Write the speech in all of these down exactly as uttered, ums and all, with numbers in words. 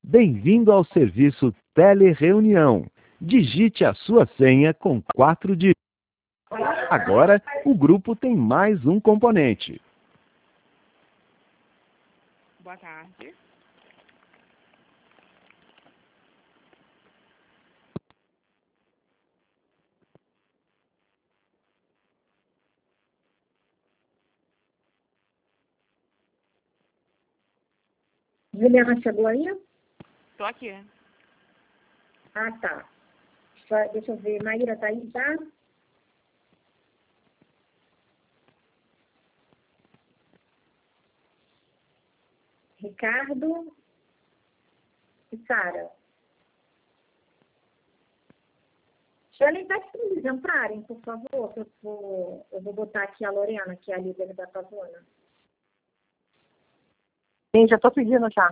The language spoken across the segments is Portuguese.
Bem-vindo ao serviço Telereunião. Digite a sua senha com quatro dígitos. Agora, o grupo tem mais um componente. Boa tarde. Juliana chegou aí? Tô aqui. Ah, tá. Só, deixa eu ver. Maíra tá aí, tá? Ricardo e Sara. Shirley, vai para eles entrarem, por favor, que eu vou, eu vou botar aqui a Lorena, que é a líder da Pavona. Sim, já estou pedindo já.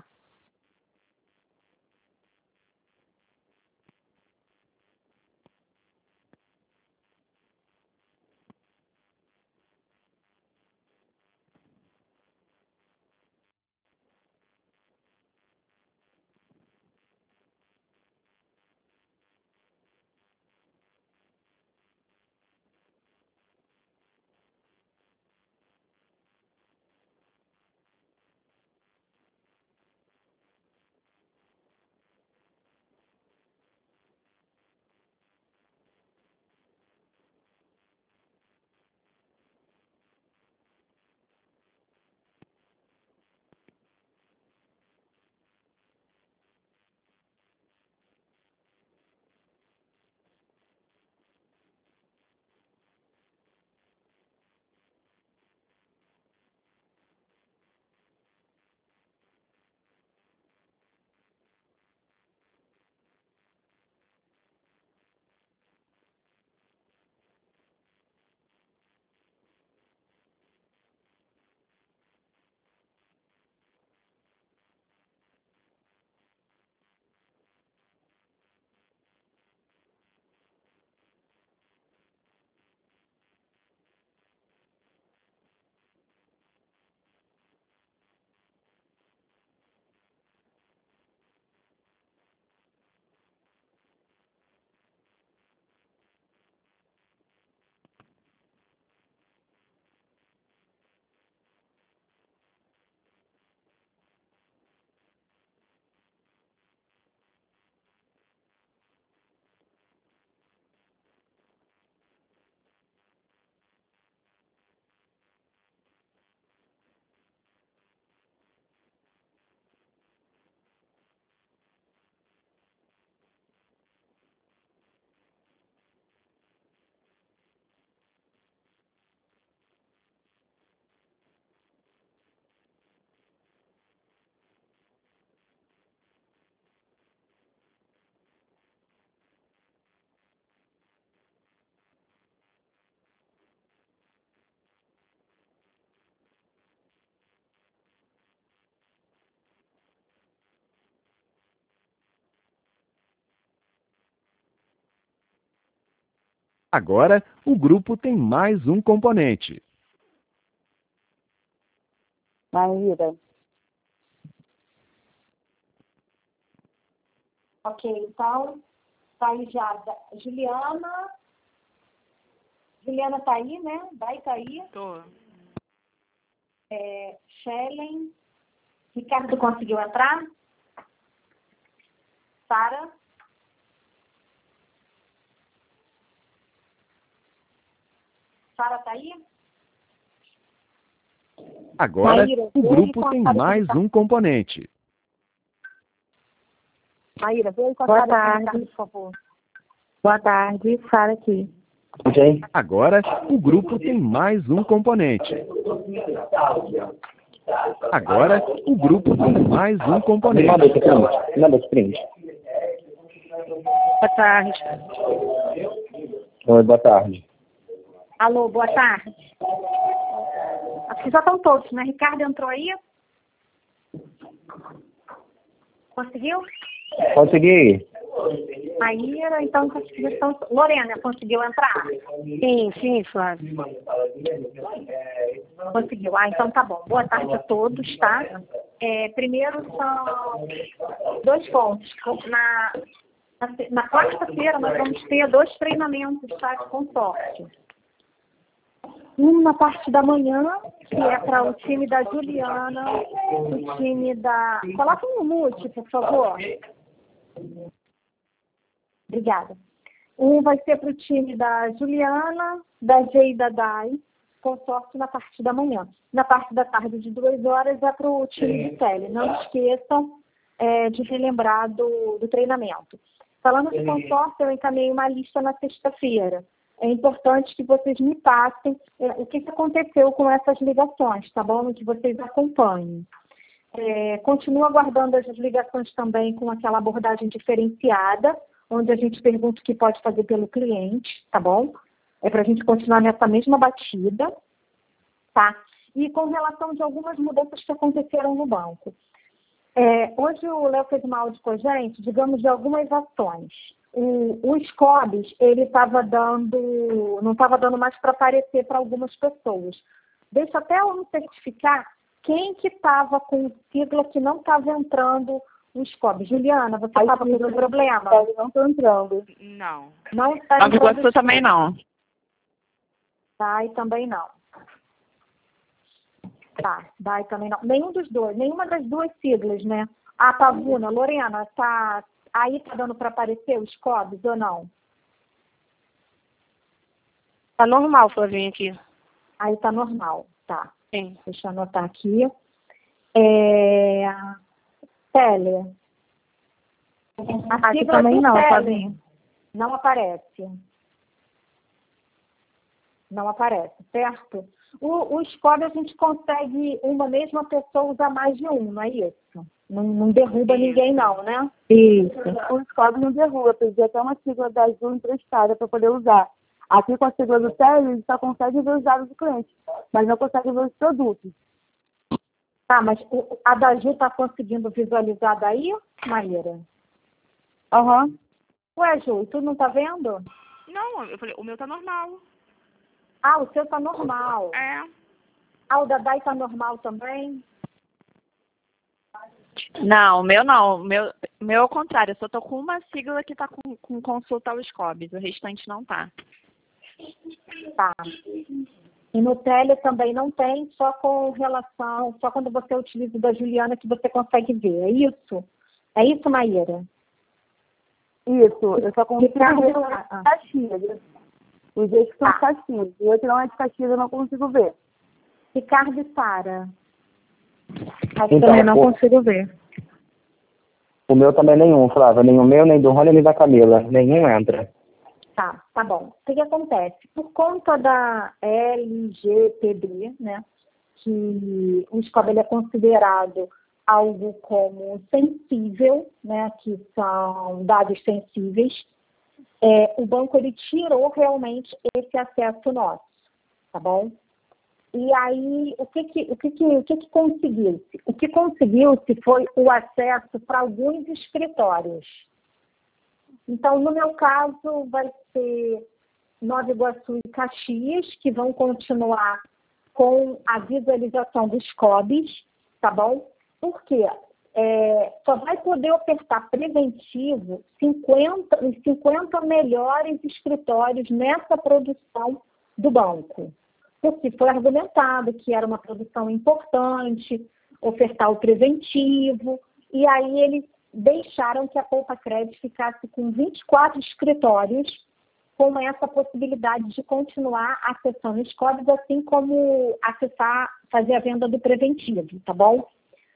Agora, o grupo tem mais um componente. Maíra. Ok, então, tá aí já. da- Juliana. Juliana tá aí, né? Vai tá aí. Tô. É, Shellen. Ricardo conseguiu entrar? Sara? Sara tá aí? Agora, Maíra, o vem grupo com a tem Sara mais aqui, tá? um componente. Maíra, vem com a Boa Sara aqui, tarde. por favor. Boa tarde, Sara aqui. Ok. Agora, o grupo tem mais um componente. Agora, o grupo tem mais um Me componente. manda esse print. Me manda esse print. Boa tarde. Oi, boa tarde. Alô, boa tarde. Acho que já estão todos, né? Ricardo entrou aí? Conseguiu? Consegui. Maíra, então conseguiu. Então, Lorena, conseguiu entrar? Sim, sim, Flávia. Conseguiu. Ah, então tá bom. Boa tarde a todos, tá? É, primeiro são dois pontos. Na, na, na quarta-feira nós vamos ter dois treinamentos, tá, de consórcio. Um na parte da manhã, que é para o time da Juliana, o time da... Coloca um mute, por favor. Obrigada. Um vai ser para o time da Juliana, da G e da Dai, consórcio na parte da manhã. Na parte da tarde, de duas horas, é para o time de tele. Não esqueçam é, de relembrar do, do treinamento. Falando de consórcio, eu encaminhei uma lista na sexta-feira. É importante que vocês me passem é, o que, que aconteceu com essas ligações, tá bom? Que vocês acompanhem. É, continuo aguardando as ligações também com aquela abordagem diferenciada, onde a gente pergunta o que pode fazer pelo cliente, tá bom? É para a gente continuar nessa mesma batida, tá? E com relação de algumas mudanças que aconteceram no banco. É, hoje o Léo fez uma áudio com a gente, digamos, de algumas ações. O, o Scobis, ele estava dando, não estava dando mais para aparecer para algumas pessoas. Deixa até eu me certificar quem que estava com sigla que não estava entrando no Scobis. Juliana, você estava com esse problema? Eu não estou entrando. Não. Não está Nova entrando. Iguaçu também não. Tá, e também não. Tá, vai também não. Nenhum dos dois, nenhuma das duas siglas, né? A Pavuna, Lorena, tá... Aí tá dando para aparecer os Scobis ou não? Tá normal, Flavinha, aqui. Aí tá normal, tá. Sim. Deixa eu anotar aqui. É... Tele. A Aqui sigla também do não, Tele Flavinha. não aparece. Não aparece, certo? O, o Scobis a gente consegue uma mesma pessoa usar mais de um, não é isso? Não, não derruba Isso. ninguém não, né? Isso. O Scobis não derruba, pedi até uma sigla da Azul emprestada para poder usar. Aqui com a sigla do Tele, ele só consegue ver os dados do cliente, mas não consegue ver os produtos. Tá, mas o- a da Ju tá conseguindo visualizar daí, Maíra? Aham. Uhum. Ué, Ju, e tu não tá vendo? Não, eu falei, o meu tá normal. Ah, o seu tá normal. É. Ah, o da Dai tá normal também? Não, o meu não. O meu, o meu é o contrário. Eu só tô com uma sigla que tá com, com consulta ao Scobis. O restante não tá. Tá. E no Tele também não tem, só com relação, só quando você utiliza o da Juliana que você consegue ver. É isso? É isso, Maíra? Isso, eu só consigo Ricardo, ver ah. Caxias. Os dias que são de Caxias. E outro não é de Caxias, eu não consigo ver. Ricardo e Sara. Então, Também não o- consigo ver. O meu também nenhum, Flávia. Nem o meu, nem do Rony, nem da Camila. Nenhum entra. Tá, tá bom. O que, que acontece? Por conta da L G P D, né, que o Scobis ele é considerado algo como sensível, né, que são dados sensíveis, é, o banco ele tirou realmente esse acesso nosso, tá bom? E aí, o que que, o que, que, o que, que conseguiu-se? O que conseguiu-se foi o acesso para alguns escritórios. Então, no meu caso, vai ser Nova Iguaçu e Caxias, que vão continuar com a visualização dos Scobis, tá bom? Por quê? É, só vai poder ofertar preventivo cinquenta, os cinquenta melhores escritórios nessa produção do banco. Porque foi argumentado que era uma produção importante, ofertar o preventivo, e aí eles deixaram que a Poupa Crédito ficasse com vinte e quatro escritórios, com essa possibilidade de continuar acessando os Scobis, assim como acessar, fazer a venda do preventivo, tá bom?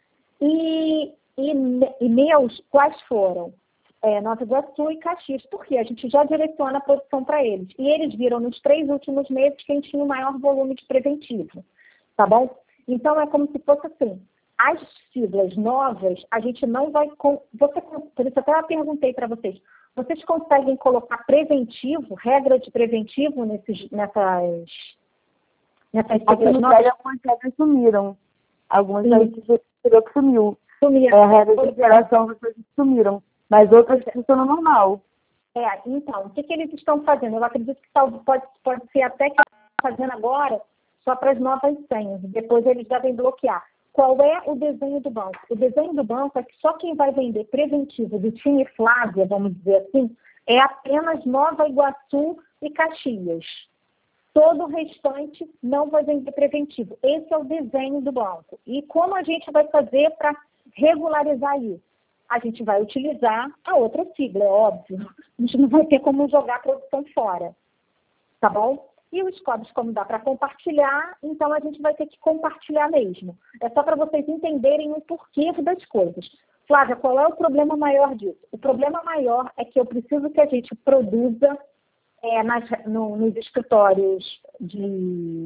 E, e, e meus, quais foram? É, Nova Iguaçu e Caxias, porque a gente já direciona a produção para eles. E eles viram nos três últimos meses quem tinha o maior volume de preventivo, tá bom? Então, é como se fosse assim, as siglas novas, a gente não vai... Com... Você, por isso até eu perguntei para vocês, vocês conseguem colocar preventivo, regra de preventivo nesses, nessas, nessas Aqui siglas no novas? Tele, algumas regras sumiram. Algumas Sim. regras que sumiu. Sumiram. É, a regra de Pois é. operação, vocês sumiram. Mas outras funcionam normal. É, então, o que, que eles estão fazendo? Eu acredito que tal, pode, pode ser até que estão fazendo agora só para as novas senhas. Depois eles devem bloquear. Qual é o desenho do banco? O desenho do banco é que só quem vai vender preventivo do time Flávia, vamos dizer assim, é apenas Nova Iguaçu e Caxias. Todo o restante não vai vender preventivo. Esse é o desenho do banco. E como a gente vai fazer para regularizar isso? A gente vai utilizar a outra sigla, é óbvio. A gente não vai ter como jogar a produção fora. Tá bom? E os códigos, como dá para compartilhar, então a gente vai ter que compartilhar mesmo. É só para vocês entenderem o porquê das coisas. Flávia, qual é o problema maior disso? O problema maior é que eu preciso que a gente produza é, nas, no, nos escritórios de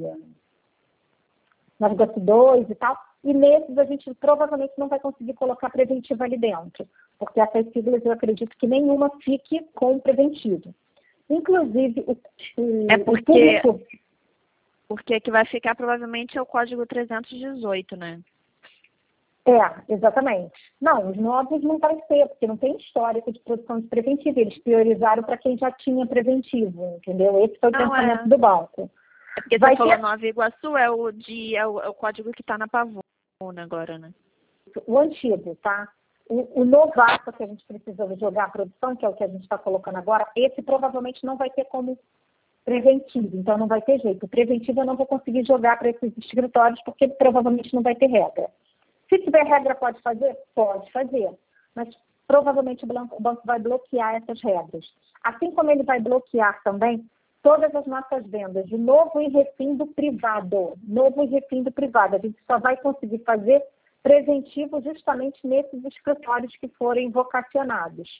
Nova dois e tal, e nesses a gente provavelmente não vai conseguir colocar preventivo ali dentro, porque essas siglas eu acredito que nenhuma fique com preventivo. Inclusive, o, o, é porque, o público... porque que vai ficar provavelmente é o código trezentos e dezoito, né? É, exatamente. Não, os novos não vai ser, porque não tem histórico de produção de preventivo. Eles priorizaram para quem já tinha preventivo, entendeu? Esse foi o não, pensamento é. do banco. É porque vai você falou ter... Nova Iguaçu, é o, de, é o, é o código que está na Pavuna agora, né? O antigo, tá? O, o novato que a gente precisa jogar a produção, que é o que a gente está colocando agora, esse provavelmente não vai ter como preventivo, então não vai ter jeito. O preventivo eu não vou conseguir jogar para esses escritórios, porque provavelmente não vai ter regra. Se tiver regra, pode fazer? Pode fazer. Mas provavelmente o banco, o banco vai bloquear essas regras. Assim como ele vai bloquear também todas as nossas vendas de novo e refim do privado. Novo e refim do privado. A gente só vai conseguir fazer preventivo justamente nesses escritórios que forem vocacionados.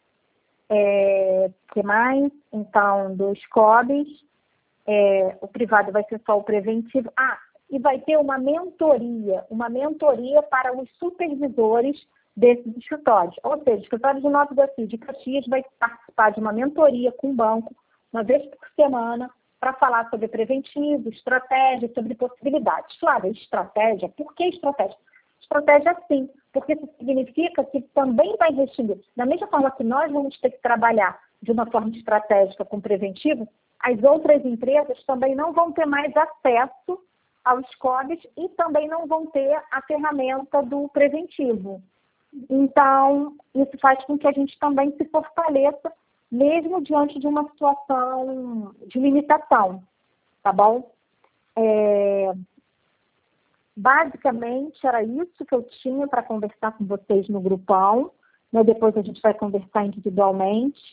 É, que mais? Então, dos C O Bs, é, o privado vai ser só o preventivo. Ah, e vai ter uma mentoria, uma mentoria para os supervisores desses escritórios. Ou seja, o escritório de Nova Iguaçu de Caxias vai participar de uma mentoria com o banco, uma vez por semana, para falar sobre preventivo, estratégia, sobre possibilidades. Flávia, estratégia? Por que estratégia? Estratégia sim, porque isso significa que também vai investir. Da mesma forma que nós vamos ter que trabalhar de uma forma estratégica com preventivo, as outras empresas também não vão ter mais acesso aos C O Bs e também não vão ter a ferramenta do preventivo. Então, isso faz com que a gente também se fortaleça, mesmo diante de uma situação de limitação, tá bom? É... Basicamente, era isso que eu tinha para conversar com vocês no grupão. Né? Depois a gente vai conversar individualmente.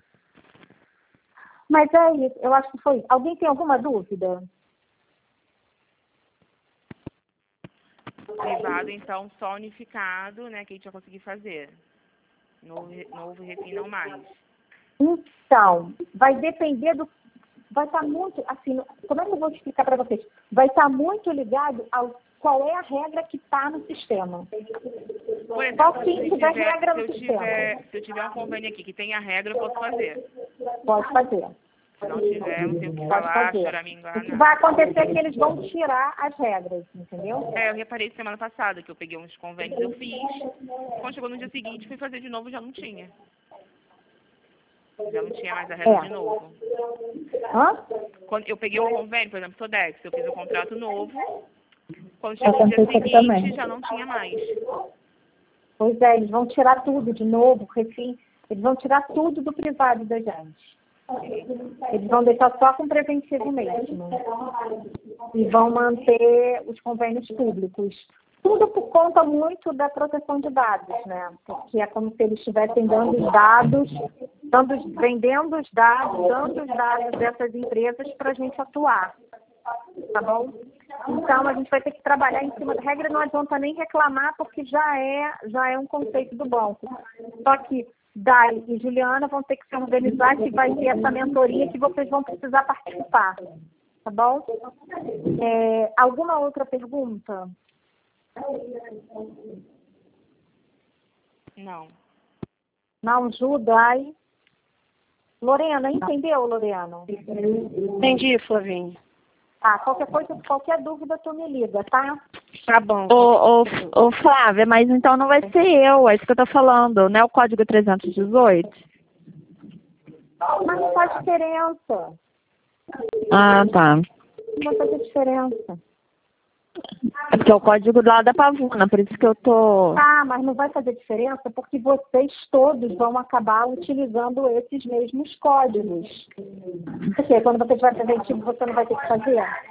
Mas é isso, eu acho que foi isso. Alguém tem alguma dúvida? Privado, então, só unificado, né, que a gente vai conseguir fazer. Novo, novo refim não mais. Então, vai depender do... Vai estar muito, assim, como é que eu vou explicar para vocês? Vai estar muito ligado ao qual é a regra que está no sistema. Por exemplo, Qual sim se, tiver tiver, regra se, no eu sistema? tiver, se eu tiver um convênio aqui que tem a regra, eu posso fazer. Pode fazer. Se não tiver, eu não tenho o que Pode falar, fazer. choramingar, O que nada. vai acontecer é que eles vão tirar as regras, entendeu? É, eu reparei semana passada que eu peguei uns convênios, eu fiz. Quando chegou no dia seguinte, fui fazer de novo, já não tinha. Já não tinha mais a regra É. de novo. Hã? Quando eu peguei um convênio, por exemplo, Sodex, eu fiz um contrato novo. Quando Eu chegou no dia pensei que seguinte, também. já não tinha mais. Pois é, eles vão tirar tudo de novo, refim. Eles vão tirar tudo do privado da gente. Eles vão deixar só com preventivo mesmo. E vão manter os convênios públicos. Tudo por conta muito da proteção de dados, né? Porque é como se eles estivessem dando os dados, dando, vendendo os dados, dando os dados dessas empresas para a gente atuar. Tá bom? Então, a gente vai ter que trabalhar em cima da regra, não adianta nem reclamar, porque já é, já é um conceito do banco. Só que Dai e Juliana vão ter que se organizar, que vai ter essa mentoria que vocês vão precisar participar. Tá bom? É, alguma outra pergunta? Não. Não, Ju, Dai. Lorena, entendeu, Lorena? Entendi, Flavinha. Tá, qualquer coisa, qualquer dúvida, tu me liga, tá? Tá bom. Ô, ô, ô, Flávia, mas então não vai ser eu, é isso que eu tô falando, não é o código trezentos e dezoito? Mas não faz diferença. Ah, tá. Não vai fazer diferença. É porque é o código lá da Pavuna, por isso que eu tô... Ah, mas não vai fazer diferença porque vocês todos vão acabar utilizando esses mesmos códigos. Porque quando você tiver preventivo, você não vai ter que fazer.